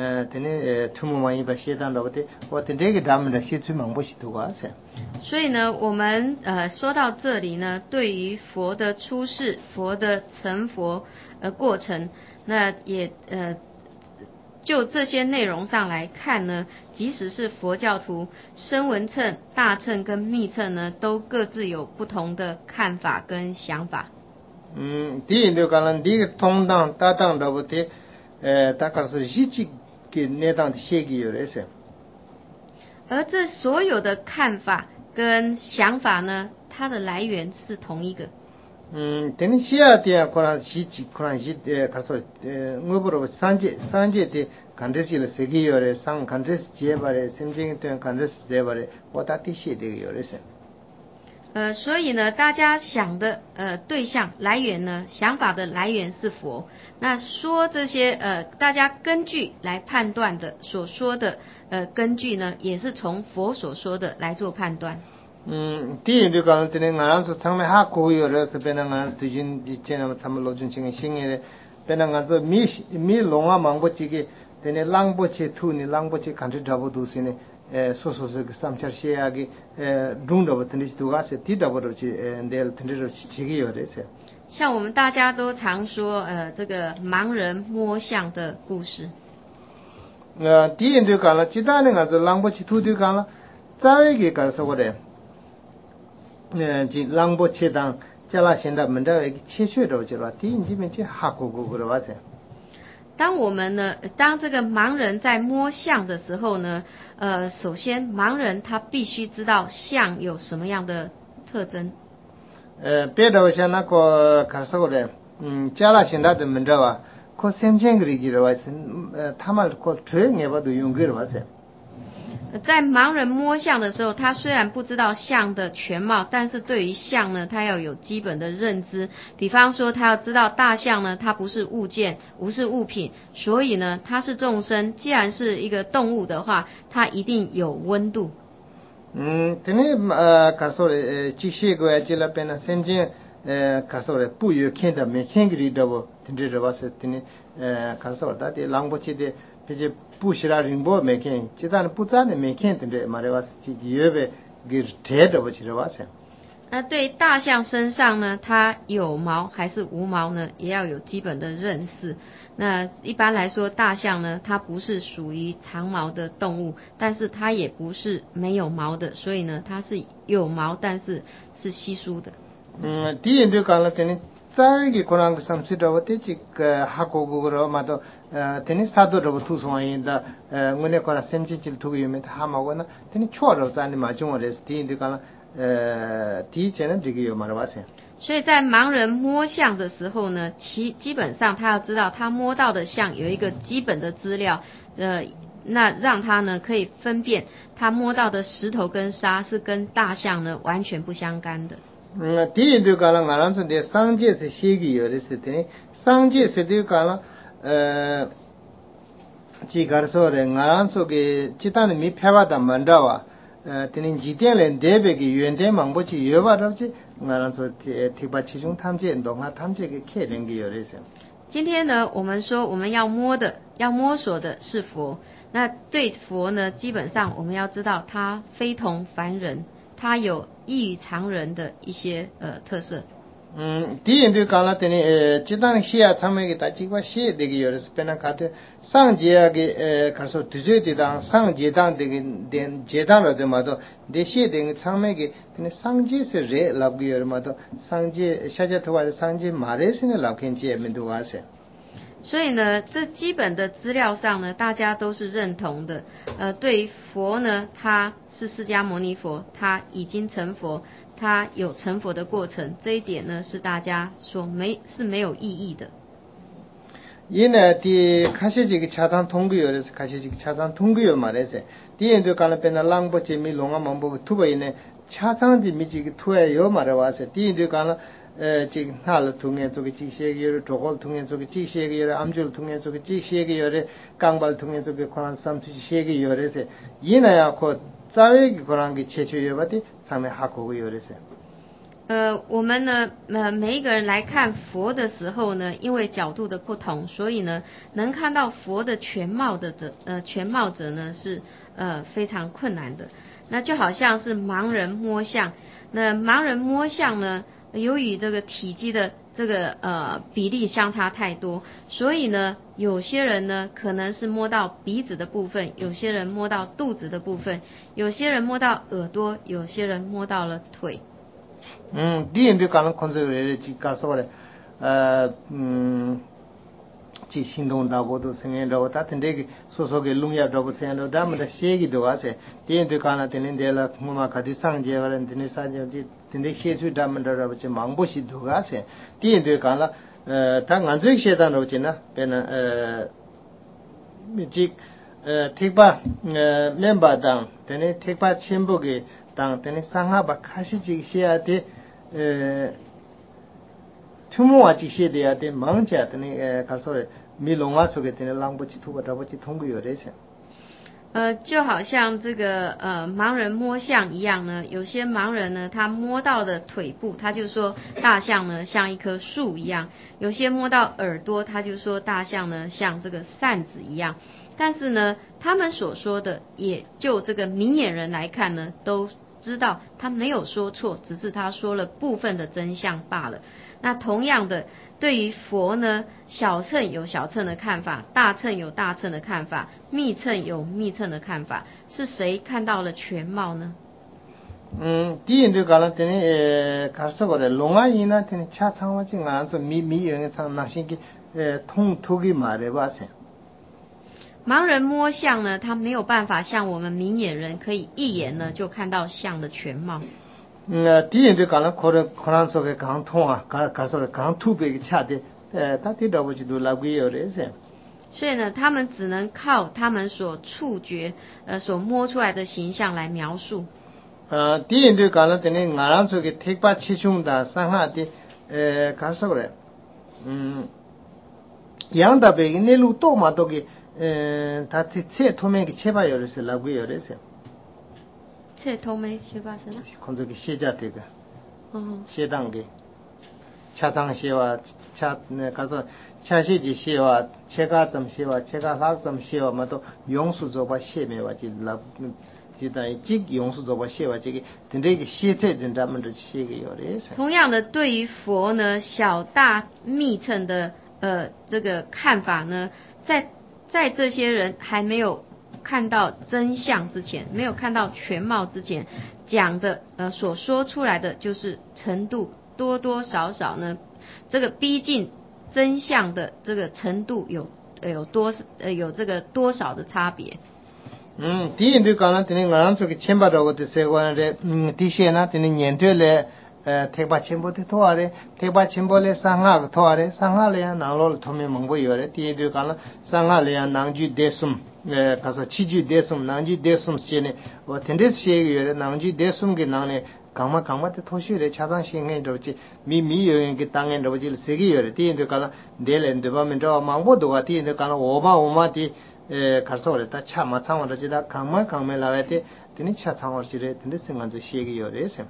tene thumu ma yi ba shedan da wote wo tene ge dam da shi chu mang bo shi tu wa se 所以呢，我们呃说到这里呢，对于佛的出世、佛的成佛呃过程，那也呃就这些内容上来看呢，即使是佛教徒，声闻乘、大乘跟密乘呢，都各自有不同的看法跟想法。 嗯，第一就讲了，第一个同当搭档的不对，呃，大概是一起给那当的写给有的是。 而这所有的看法跟想法呢，它的来源是同一个。 嗯，等你写啊的，可能一起，可能一呃，他说呃，我不知道三节三节的，看这些了写给有的，上看这些节吧的，甚至对看这些节吧的，我大体写的有的是。 呃，所以呢，大家想的呃对象来源呢，想法的来源是佛。那说这些呃，大家根据来判断的所说的呃根据呢，也是从佛所说的来做判断。 嗯，第一就讲的呢，俺们说上面还可以有的是别人俺最近以前我他们罗中青的新的，别人俺说米米龙啊忙不起个，等呢浪不起土呢，浪不起看着找不到是呢。呃，说说是个三千些啊个呃，中的不等于是多少是低的不都是呃，那等于是几个月的是。 像我们大家都常说呃，这个盲人摸象的故事。 呃，第一就讲了，其他的俺是浪不起土就讲了，再一个讲说的，呃，就浪不起当加拉现在门这个切确着就了，第一这边就哈咕咕咕的哇塞。 当我们呢，当这个盲人在摸象的时候呢，呃，首先盲人他必须知道象有什么样的特征。 呃，别的像那个看说的，嗯，加拉现在的门这哇，可三千个里几的哇是，呃，他们可推也不都用过的哇塞。 在盲人摸象的时候，他虽然不知道象的全貌，但是对于象呢，他要有基本的认知。比方说，他要知道大象呢，它不是物件，不是物品，所以呢，它是众生。既然是一个动物的话，它一定有温度。 嗯，这里呃，看说的呃，这些个这那边的三千呃，看说的不有看的没看个里的不，听着哇是这里呃，看说的的狼不起的。这些不是拉人波没看，其他的不咋的没看，对不对？马来话是这约呗，给贴的不是的话是。 那对大象身上呢，它有毛还是无毛呢，也要有基本的认识。那一般来说，大象呢，它不是属于长毛的动物，但是它也不是没有毛的，所以呢，它是有毛，但是是稀疏的。 嗯，第一就讲了，等于在一个可能上去的话，这几个哈国国的嘛都呃，等于啥都都图上来的呃，我那可能甚至就图个有没得哈嘛我呢，等于错了在你嘛中国的，第一就讲了呃，第一件呢这个有嘛的话是。 所以在盲人摸象的时候呢，其基本上他要知道他摸到的象有一个基本的资料，呃，那让他呢可以分辨他摸到的石头跟沙是跟大象呢完全不相干的。 嗯，第一就讲了，俺那说的上界是写个有的是的，上界是就讲了，呃，这个说的，俺那说的，这当然没拍完的门道啊，呃，等于几点嘞，台北个原点忙不起，有吧？都是俺那说提提把其中他们这动啊，他们这个开人个有的是。 今天呢，我们说我们要摸的、要摸索的是佛。那对佛呢，基本上我们要知道，它非同凡人，它有异于常人的一些呃特色。 嗯，第一就讲了，等于呃，这当写啊，他们给大几个写这个有的是变成看的上节啊个呃，看说对对的当上节当这个点节当了的嘛都，这写这个上面个，等于上节是热老个有的嘛都，上节下节头话的上节马来是呢老看节没多话是。 所以呢，这基本的资料上呢，大家都是认同的。呃，对于佛呢，他是释迦牟尼佛，他已经成佛，他有成佛的过程，这一点呢是大家说没是没有异议的。 因呢，第开始这个车上通过有的是开始这个车上通过有嘛的是，第一就讲了变成浪不接米龙啊忙不土不呢，车上的米这个土也有嘛的话是，第一就讲了。呃，这个哪了通言做个这些个有的，中国通言做个这些个有的，安州通言做个这些个有的，港宝通言做个可能三这些个有的是，伊那样可早一个可能个切切有吧的，上面还可有的是。 呃，我们呢，呃，每一个人来看佛的时候呢，因为角度的不同，所以呢，能看到佛的全貌的者，呃，全貌者呢是呃非常困难的。那就好像是盲人摸象，那盲人摸象呢，由于这个体积的这个呃比例相差太多，所以呢，有些人呢可能是摸到鼻子的部分，有些人摸到肚子的部分，有些人摸到耳朵，有些人摸到了腿。 嗯，第一就讲了控制的这讲说的，呃，嗯，这行动照顾都成员照顾，他听这个说说个农业照顾成员照顾，他们的写个多少些，第一就讲了，听听了我们看的上节话了，听听上节这听听写出他们的照顾，这忙不是多少些，第一就讲了，呃，他按这个写当照顾呢，变成呃，这呃，提拔呃，面巴当，听听提拔全部个当，听听上下把开始这个写的。呃，听我话这些的啊，的忙家的呢，呃，他说的米龙啊，说给的浪不起土不着不起通过有这些。 呃，就好像这个呃盲人摸象一样呢，有些盲人呢，他摸到的腿部，他就说大象呢像一棵树一样；有些摸到耳朵，他就说大象呢像这个扇子一样。但是呢，他们所说的，也就这个明眼人来看呢，都知道他没有说错，只是他说了部分的真相罢了。那同样的，对于佛呢，小乘有小乘的看法，大乘有大乘的看法，密乘有密乘的看法，是谁看到了全貌呢？ 음, 디인도 가라 때니 에 가서 그래. 롱아이나 때니 차 상황이 가서 미미 영에 상 나신기 에 통투기 말해 봐세. 盲人摸象呢，他没有办法像我们明眼人可以一眼呢就看到象的全貌。 음, 디인도 가라 코르 코란 속에 강통아 가 가서 강투베기 차데 에 다티다버지도 라고요레세. 所以呢，他们只能靠他们所触觉呃所摸出来的形象来描述。 어, 디인도 가라 때니 나란 속에 택바 치중다 상하디 에 가서 그래. 음. 양다베기 내루 또 마도기 에 다티 체 토메기 체바요레세 라고요레세. 체 토메 체바스나? 건조기 시자되가. 어. 시단계. 차장시와 차 가서 차시지 시와 체가점 시와 체가학점 시와 마도 용수조바 시메와지 라 지다이 직 용수조바 시와지 된데기 시체 된다면도 시게요레세. 同样的，对于佛呢小大密乘的呃这个看法呢，在在这些人还没有看到真相之前，没有看到全貌之前，讲的呃所说出来的就是程度多多少少呢，这个逼近真相的这个程度有呃有多呃有这个多少的差别。 음, 디인도 가나 되는 거는 저기 챔바라고 되세고는데 음, 디시에나 되는 년도에 택바 챔보데 토아레 택바 챔보레 상하 토아레 상하래야 나로 토메 먹고 요래 디인도 가나 상하래야 낭주 대숨 에 가서 치주 대숨 낭주 대숨 시에네 뭐 텐데시에 요래 낭주 대숨게 나네 강마 강마테 토시레 차단 시행에 저지 미미 여행게 땅에 저지 세기 요래 디인도 가나 델엔데 바면도 망보도가 디인도 가나 오마 오마디 에 가서 그랬다 차 마창으로 지다 강마 강매 나와때 되니 차 창으로 지래 되니 생각도 시기 요래서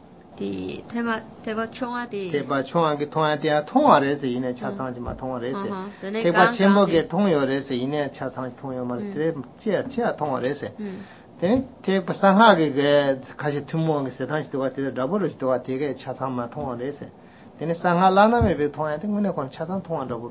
디 테마 테바 총아디 대바 총하게 통화대야 통화래서 이내 차상지마 통화래서 대바 첨복에 통요래서 이내 차상지 통요 말들에 제 제야 통화래서 되니 대바 상하게 그 같이 tum모게 세단시도 같이 더블시도 같이 차상마 통화래서 되니 상하라나메 배 통화대 문에 건 차상 통화라고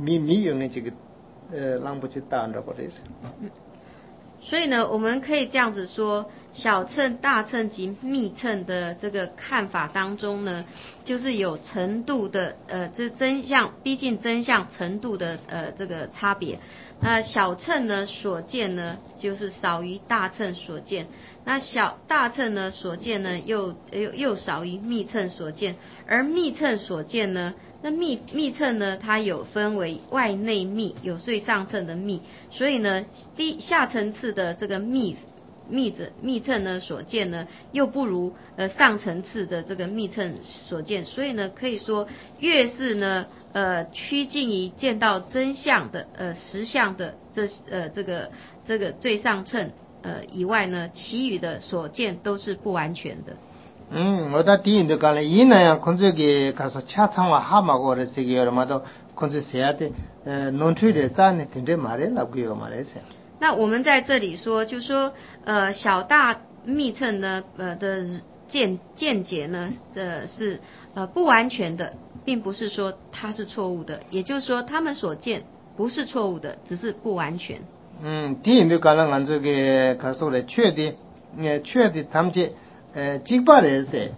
미미 영내 지금 呃，让不去打的不是。 所以呢，我们可以这样子说，小乘、大乘及密乘的这个看法当中呢，就是有程度的呃，这真相逼近真相程度的呃这个差别。那小乘呢所见呢，就是少于大乘所见；那小大乘呢所见呢，又又又少于密乘所见。而密乘所见呢，那密密乘呢，它有分为外内密，有最上乘的密，所以呢，低下层次的这个密密者密乘呢所见呢，又不如呃上层次的这个密乘所见，所以呢，可以说越是呢呃趋近于见到真相的呃实相的这呃这个这个最上乘呃以外呢，其余的所见都是不完全的。 음, 어다 디인도 간에 이나야 건조기 가서 차창과 하마고 그랬어요. 얼마도 건조 세야데 논트리에 짠에 된데 말해라고요 말해서. 那我们在这里说，就说呃小大密乘呢呃的见见解呢，这是呃不完全的，并不是说它是错误的，也就是说他们所见不是错误的，只是不完全。 음, 디인도 간에 간조기 가서 그래 최대 예 최대 담제 에 직발에서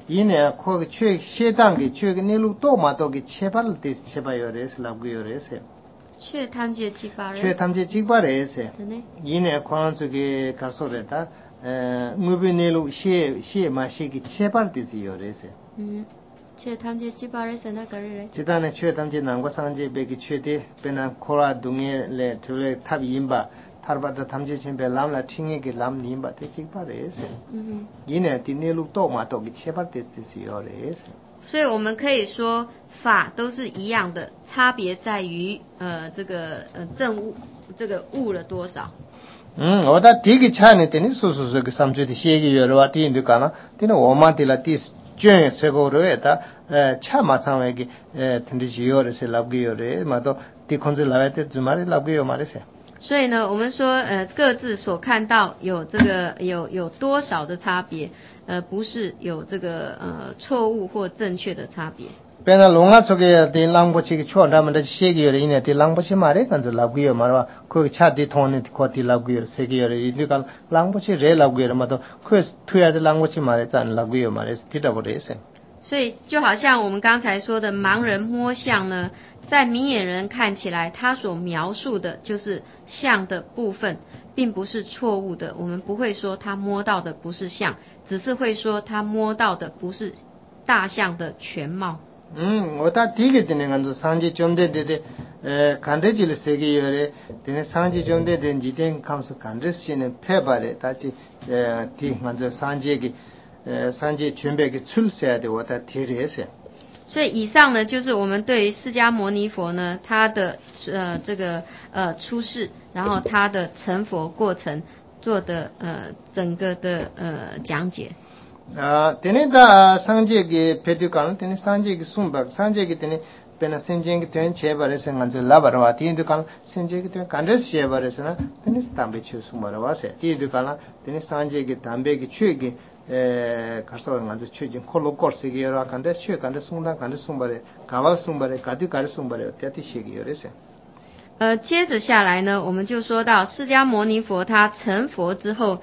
이내 거기 최 세단계 최근 내로 또 마도기 체발을 때 체바요레스라고요레서 최 탐제 직발에 최 탐제 직발에서 네. 이내 관쪽에 가서랬다 에 무비내로 시 시마시기 체발 때요레서 음. 최 탐제 직발에서 나가래. 지단에 최 탐제 남과 상제 베기 최대 베나 코라 동에레 둘레 탑 임바 타르바다 탐제 쳔베 람라 팅에게 람 님바 때직발에서 음. 이내 디내로 또 마도기 체발 때요레서 所以我们可以说法都是一样的，差别在于呃这个呃证物这个物了多少。 음, 어다 되게 차네 되니 소소소 그 삼주디 시기 여러와 뒤인데 가나 되는 오마딜라 디스 쩨 세고로에다 차 마상에게 텐디지 요레세 랍기요레 마도 디콘즈 라베테 주마리 랍기요 말에세 所以呢，我们说呃各自所看到有这个有有多少的差别，呃不是有这个呃错误或正确的差别。 pena longa soge de langbochi ki chota manda shegi yore ine de langbochi mare kanzo labgiyo marwa ko cha de thone ko ti labgiyo segi yore ine kan langbochi re labgiyo ma to ko tuya de langbochi mare chan labgiyo mare tita bore se 所以就好像我们刚才说的盲人摸象呢，在明眼人看起来，他所描述的就是象的部分，并不是错误的。我们不会说他摸到的不是象，只是会说他摸到的不是大象的全貌。 음, 오다 디게 되는 간도 상지 좀데 되데 에 간데질 세계열에 되는 상지 좀데 된 지된 감수 간데시는 패바레 다시 에 디만저 상지에게 에 상지 준비하게 출세해야 돼 오다 디레세 所以以上呢，就是我们对于释迦牟尼佛呢，他的呃这个呃出世，然后他的成佛过程做的呃整个的呃讲解。 아, 되네 다 상제기 배두간 되네 상제기 숨박 상제기 되네 베나 생제기 된 제발에서 간저 라바라와 디인두간 생제기 된 간데스 제발에서나 되네 담배 추 숨바라와세 디인두간 되네 상제기 담배기 추기 에 가서 간저 추진 콜로 코스기 여러 간데 추 간데 숨다 간데 숨바레 가발 숨바레 가디 가르 숨바레 때티 시기 여레세 呃，接着下来呢，我们就说到释迦牟尼佛他成佛之后，